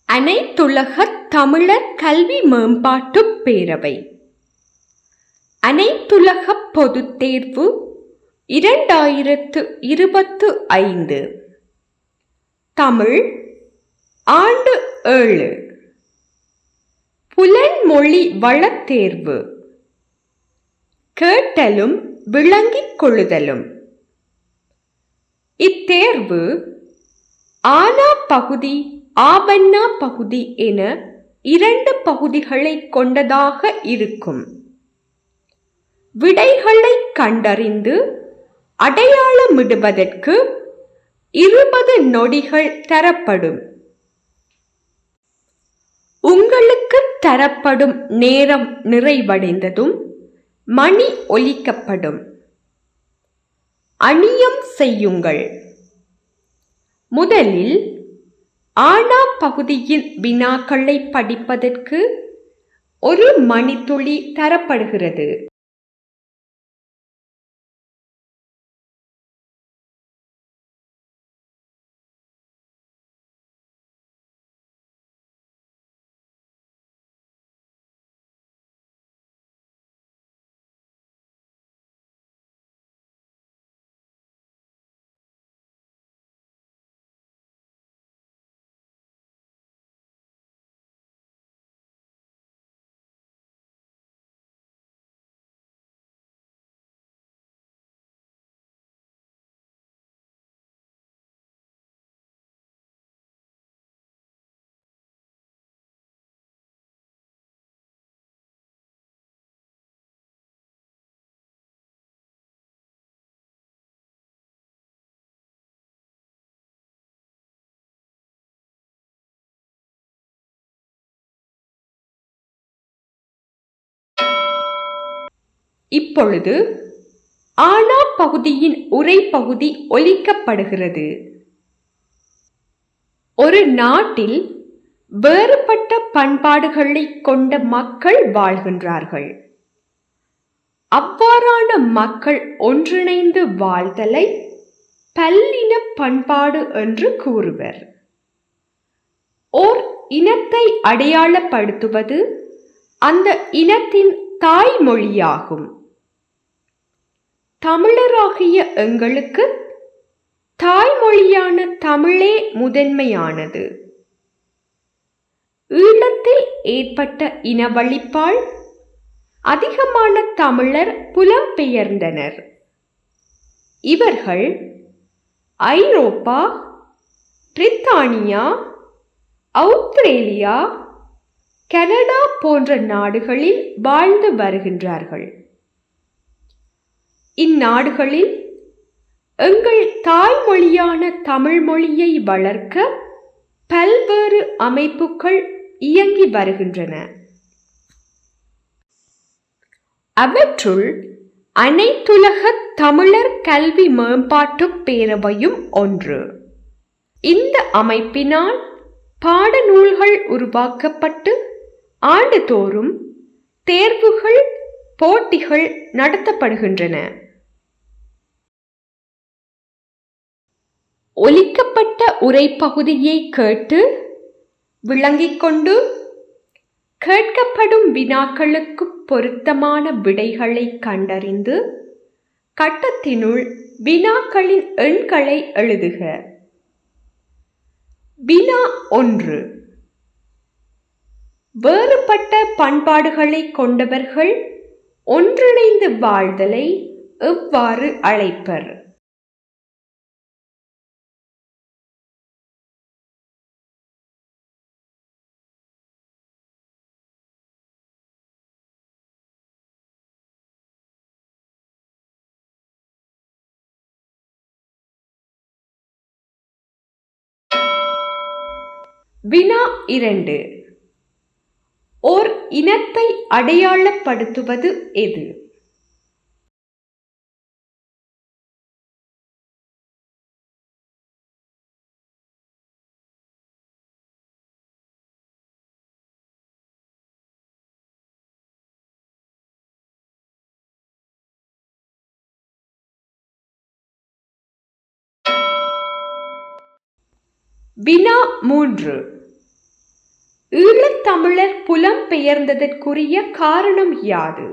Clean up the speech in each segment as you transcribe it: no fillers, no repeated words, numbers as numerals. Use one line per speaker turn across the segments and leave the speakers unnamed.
அனைத்துலகத் தமிழர் கல்வி மேம்பாட்டுப் பேரவை அனைத்துலகப் பொதுத் தேர்வு 2025 தமிழ் ஆண்டு 7 புலன்மொழி வளத் தேர்வு கேட்டலும் விளங்கிக் கொள்ளுதலும். இத்தேர்வு ஆனா பகுதி ஆவண்ணா பகுதி என 2 பகுதிகளை கொண்டதாக இருக்கும். விடைகளை கண்டறிந்து அடையாளமிடுவதற்கு 20 நொடிகள் தரப்படும். உங்களுக்கு தரப்படும் நேரம் நிறைவடைந்ததும் மணி ஒலிக்கப்படும். அணியம் செய்யுங்கள். முதலில் ஆனா பகுதியின் வினாக்களை படிப்பதற்கு 1 மணித்துளி தரப்படுகிறது. இப்பொழுது ஆனா பகுதியின் உரை பகுதி ஒலிக்கப்படுகிறது. ஒரு நாட்டில் வேறுபட்ட பண்பாடுகளை கொண்ட மக்கள் வாழ்கின்றார்கள். அவ்வாறான மக்கள் ஒன்றிணைந்து வாழ்தலை பல்லின பண்பாடு என்று கூறுவர். ஓர் இனத்தை அடையாளப்படுத்துவது அந்த இனத்தின் தாய்மொழியாகும். தமிழராகிய எங்களுக்கு தாய்மொழியான தமிழே முதன்மையானது. ஈழத்தில் ஏற்பட்ட இனவழிப்பால் அதிகமான தமிழர் புலம்பெயர்ந்தனர். இவர்கள் ஐரோப்பா, பிரித்தானியா, ஆஸ்திரேலியா, கனடா போன்ற நாடுகளில் வாழ்ந்து வருகின்றார்கள். இந்நாடுகளில் எங்கள் தாய்மொழியான தமிழ் மொழியை வளர்க்க பல்வேறு அமைப்புகள் இயங்கி வருகின்றன. அவற்றுள் அனைத்துலக தமிழர் கல்வி மேம்பாட்டுப் பேரவையும் ஒன்று. இந்த அமைப்பினால் பாடநூல்கள் உருவாக்கப்பட்டு ஆண்டுதோறும் தேர்வுகள், போட்டிகள் நடத்தப்படுகின்றன. ஒலிக்கப்பட்ட உரைப்பகுதியை கேட்டு விளங்கிக் கொண்டு கேட்கப்படும் வினாக்களுக்கு பொருத்தமான விடைகளை கண்டறிந்து கட்டத்தினுள் வினாக்களின் எண்களை எழுதுக. வினா 1. வேறுபட்ட பண்பாடுகளை கொண்டவர்கள் ஒன்றிணைந்து வாழ்தலை எவ்வாறு அழைப்பர்? வினா 2. ஓர் இனத்தை அடையாளப்படுத்துவது எது? வினா 3. ஈழத்தமிழர் புலம்பெயர்ந்ததற்குரிய காரணம் யாது?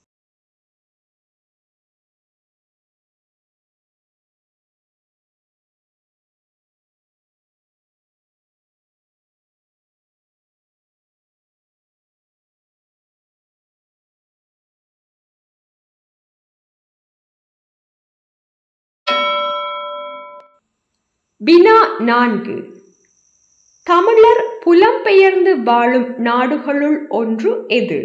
வினா 4. தமிழர் புலம்பெயர்ந்து வாழும் நாடுகளுள் ஒன்று எது?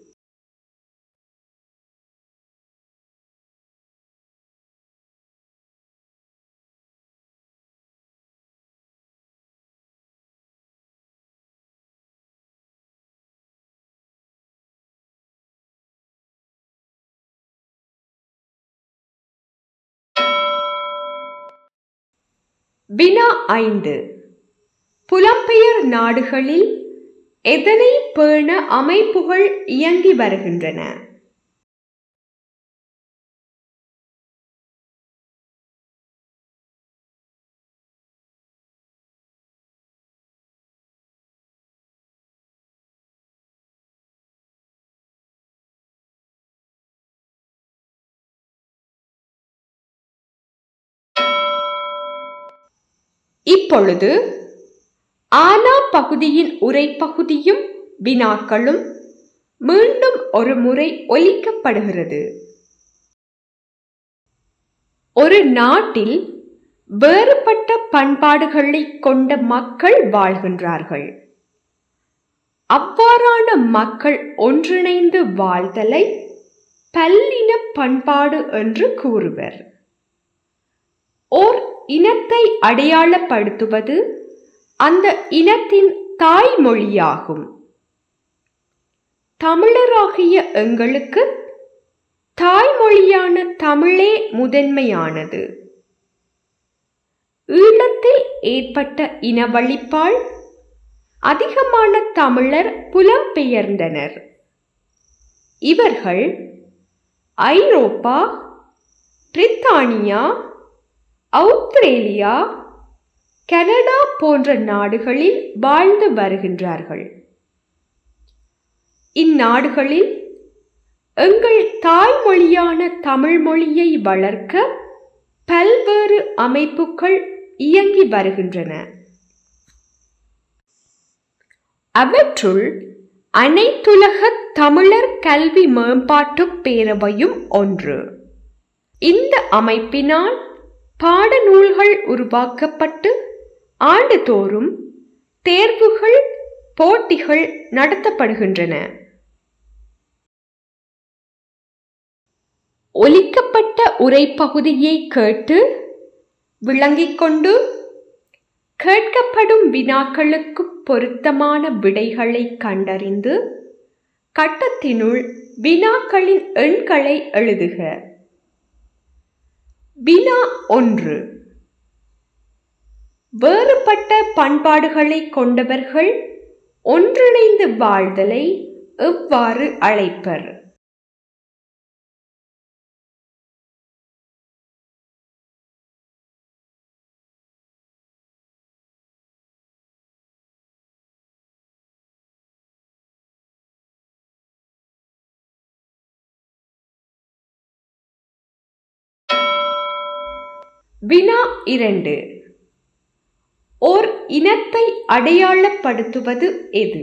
வினா 5. புலம்பெயர் நாடுகளில் எதனை பேண அமைப்புகள் இயங்கி வருகின்றன? இப்பொழுது ஆனா பகுதியின் உரைப்பகுதியும் வினாக்களும் மீண்டும் ஒரு முறை ஒலிக்கப்படுகிறது. ஒரு நாட்டில் வேறுபட்ட பண்பாடுகளை கொண்ட மக்கள் வாழ்கின்றார்கள். அவ்வாறான மக்கள் ஒன்றிணைந்து வாழ்தலை பல்லின பண்பாடு என்று கூறுவர். ஓர் இனத்தை அடையாளப்படுத்துவது அந்த இனத்தின் தாய்மொழியாகும். தமிழராகிய எங்களுக்கு தாய்மொழியான தமிழே முதன்மையானது. ஈழத்தில் ஏற்பட்ட இனவழிப்பால் அதிகமான தமிழர் புலம்பெயர்ந்தனர். இவர்கள் ஐரோப்பா, பிரித்தானியா, ஆஸ்திரேலியா, கனடா போன்ற நாடுகளில் வாழ்ந்து வருகின்றார்கள். இந்நாடுகளில் எங்கள் தாய்மொழியான தமிழ் மொழியை வளர்க்க பல்வேறு அமைப்புகள் இயங்கி வருகின்றன. அவற்றுள் அனைத்துலக தமிழர் கல்வி மேம்பாட்டு பேரவையும் ஒன்று. இந்த அமைப்பினால் பாடநூல்கள் உருவாக்கப்பட்டு ஆண்டுதோறும் தேர்வுகள், போட்டிகள் நடத்தப்படுகின்றன. ஒலிக்கப்பட்ட உரைப்பகுதியை கேட்டு விளங்கிக் கொண்டு கேட்கப்படும் வினாக்களுக்கு பொருத்தமான விடைகளை கண்டறிந்து கட்டத்தினுள் வினாக்களின் எண்களை எழுதுக. வினா 1. வேறுபட்ட பண்பாடுகளை கொண்டவர்கள் ஒன்றிணைந்து வாழ்தலை எவ்வாறு அழைப்பர்? வினா 2. ஓர் இனத்தை அடையாளப்படுத்துவது எது?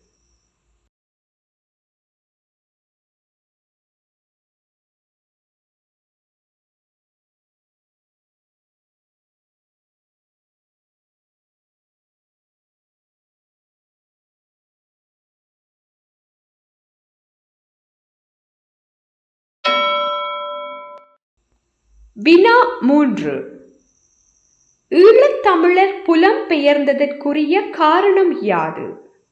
வினா 3. ஈழத்தமிழர் புலம்பெயர்ந்ததற்குரிய காரணம் யாது?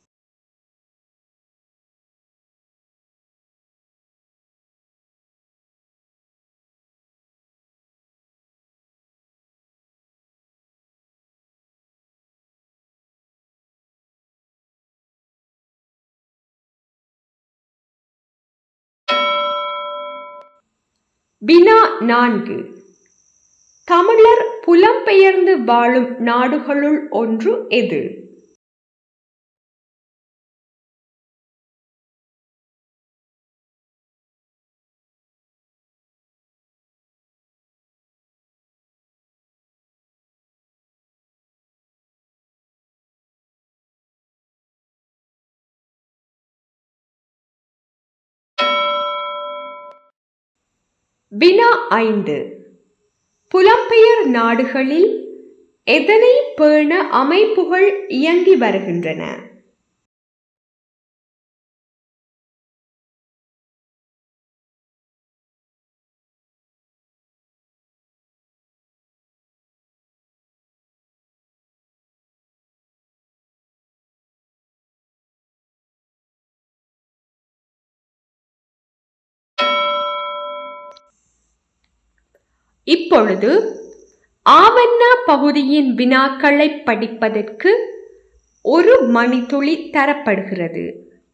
வினா 4. தமிழர் புலம்பெயர்ந்து வாழும் நாடுகளுள் ஒன்று எது? வினா 5. புலம்பெயர் நாடுகளில் எதனை பேண அமைப்புகள் இயங்கி வருகின்றன? இப்பொழுது ஆவண்ணா பகுதியின் வினாக்களை படிப்பதற்கு 1 மணித்துளி தரப்படுகிறது.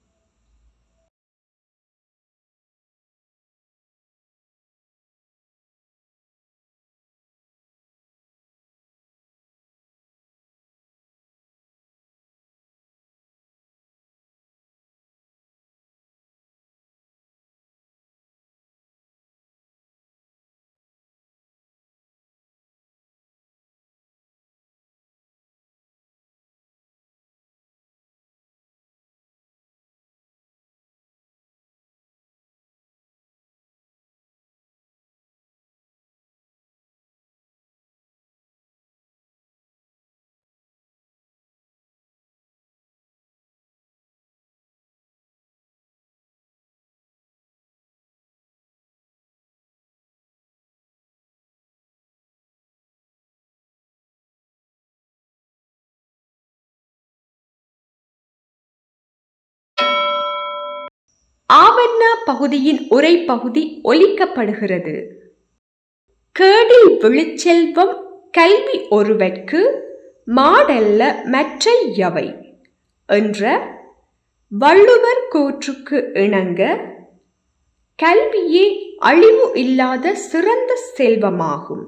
ஆவண்ணா பகுதியின் உரைப்பகுதி ஒலிக்கப்படுகிறது. கேடில் விழுச்செல்வம் கல்வி ஒருவர்க்கு மாடல்ல மற்றையவை என்ற வள்ளுவர் கூற்றுக்கு இணங்க கல்வியே அழிவு இல்லாத சிறந்த செல்வமாகும்.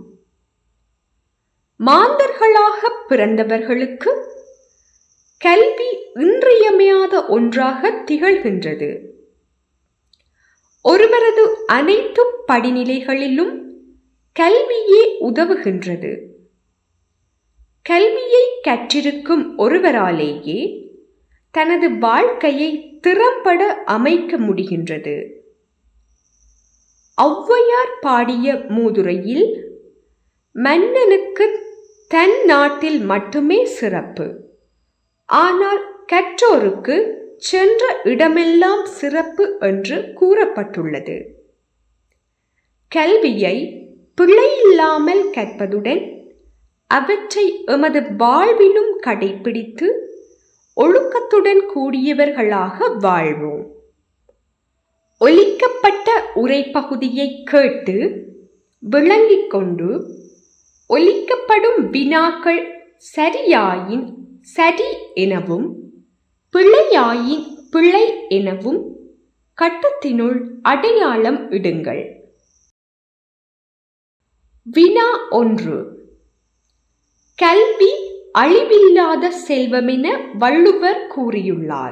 மாந்தர்களாக பிறந்தவர்களுக்கு கல்வி இன்றியமையாத ஒன்றாக திகழ்கின்றது. ஒருவரது அனைத்து படிநிலைகளிலும் கல்வியே உதவுகின்றது. கல்வியை கற்றிருக்கும் ஒருவராலேயே தனது வாழ்க்கையை திறம்பட அமைக்க முடிகின்றது. ஔவையார் பாடிய மூதுரையில் மன்னனுக்கு தன் நாட்டில் மட்டுமே சிறப்பு, ஆனால் கற்றோருக்கு சென்ற இடமெல்லாம் சிறப்பு என்று கூறப்பட்டுள்ளது. கல்வியை பிழையில்லாமல் கற்பதுடன் அவற்றை எமது வாழ்விலும் கடைபிடித்து ஒழுக்கத்துடன் கூடியவர்களாக வாழ்வோம். ஒலிக்கப்பட்ட உரைப்பகுதியை கேட்டு விளங்கிக் கொண்டு ஒலிக்கப்படும் வினாக்கள் சரியாயின் சரி எனவும் பிழையாயின் பிழை எனவும் கட்டத்தினுள் அடையாளம் இடுங்கள். வினா 1. கல்வி அழிவில்லாத செல்வமென வள்ளுவர் கூறியுள்ளார்.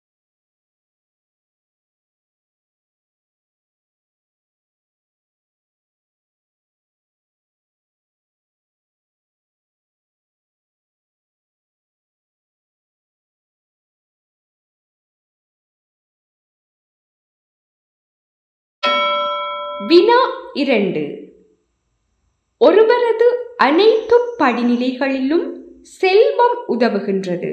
வினா 2. ஒருவரது அனைத்து படிநிலைகளிலும் செல்வம் உதவுகின்றது.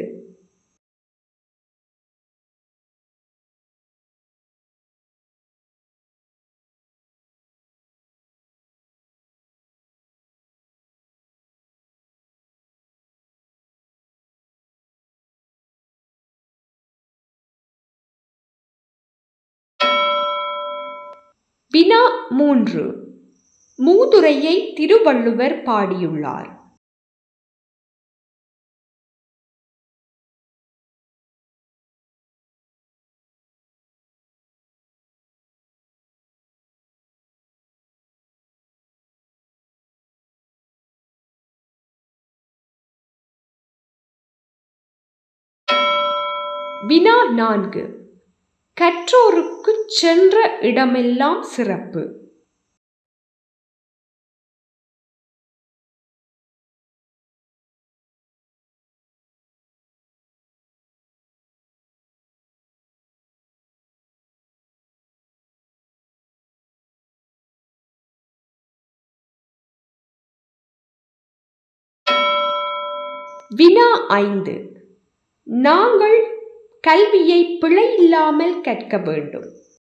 வினா 3. மூதுரையை திருவள்ளுவர் பாடியுள்ளார். வினா 4. கற்றோருக்கு சென்ற இடமெல்லாம் சிறப்பு. வினா 5. நாங்கள் கல்வியை பிழையில்லாமல் கற்க வேண்டும்.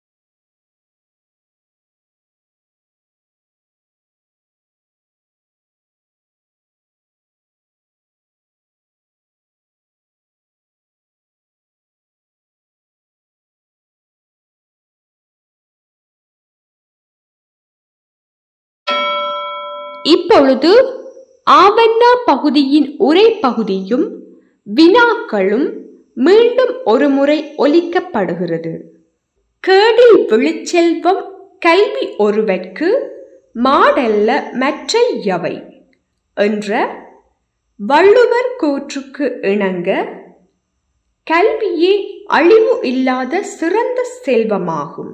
இப்பொழுது ஆவண்ணா பகுதியின் உரை பகுதியும் வினாக்களும் மீண்டும் ஒரு முறை ஒலிக்கப்படுகிறது. கேடில் விழுச்செல்வம் கல்வி ஒருவர்க்கு மாடல்ல மற்றையவை என்ற வள்ளுவர் கூற்றுக்கு இணங்க கல்வியே அழிவு இல்லாத சிறந்த செல்வமாகும்.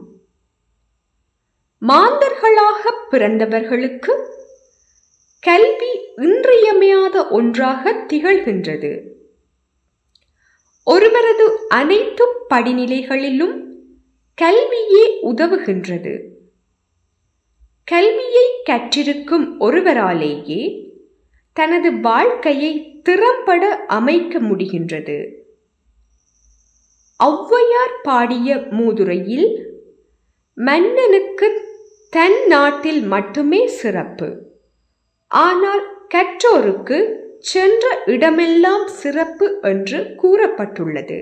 மாந்தர்களாக பிறந்தவர்களுக்கு கல்வி இன்றியமையாத ஒன்றாக திகழ்கின்றது. ஒருவரது அனைத்து படிநிலைகளிலும் கல்வியே உதவுகின்றது. கல்வியை கற்றிருக்கும் ஒருவராலேயே தனது வாழ்க்கையை திறம்பட அமைக்க முடிகின்றது. ஔவையார் பாடிய மூதுரையில் மன்னனுக்கு தன் நாட்டில் மட்டுமே சிறப்பு, ஆனால் கற்றோருக்கு சென்ற இடமெல்லாம் சிறப்பு என்று கூறப்பட்டுள்ளது.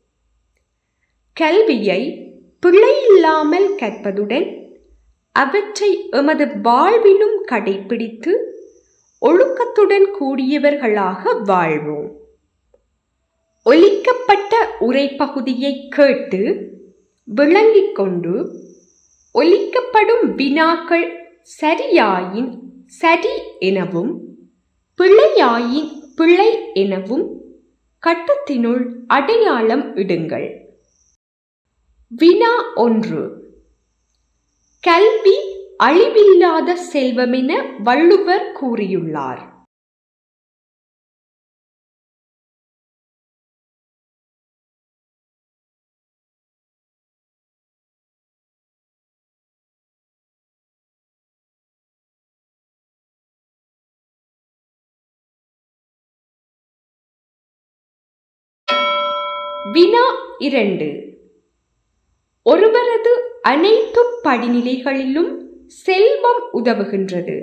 கல்வியை பிழையில்லாமல் கற்பதுடன் அவற்றை எமது வாழ்விலும் கடைபிடித்து ஒழுக்கத்துடன் கூடியவர்களாக வாழ்வோம். ஒலிக்கப்பட்ட உரைப்பகுதியை கேட்டு விளங்கிக் கொண்டு ஒலிக்கப்படும் வினாக்கள் சரியாயின் சரி எனவும் பிழையாயின் பிழை எனவும் கட்டத்தினுள் அடையாளம் இடுங்கள். வினா 1. கல்வி அழிவில்லாத செல்வமென வள்ளுவர் கூறியுள்ளார். வினா 2. ஒருவரது அனைத்து படிநிலைகளிலும் செல்வம் உதவுகின்றது.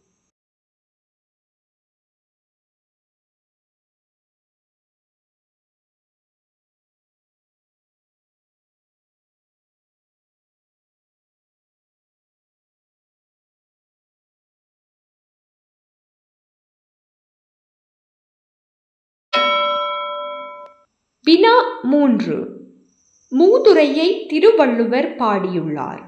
வினா 3. மூதுரையை திருவள்ளுவர் பாடியுள்ளார்.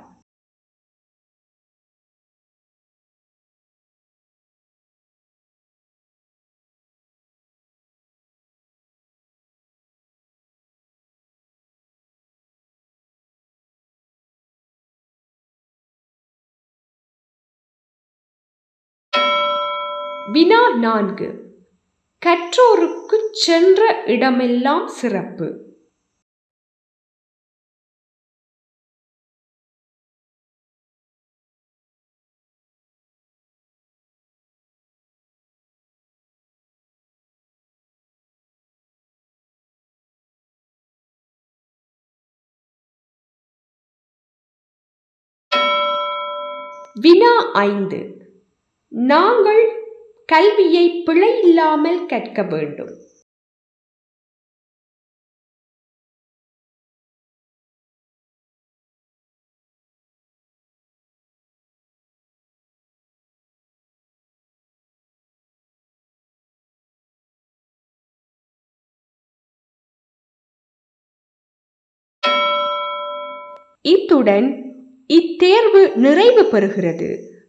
வினா 4. கற்றோருக்கு சென்ற இடமெல்லாம் சிறப்பு. வினா 5. நாங்கள் கல்வியை பிழையில்லாமல் கற்க வேண்டும். இத்துடன் இத்தேர்வு நிறைவு பெறுகிறது.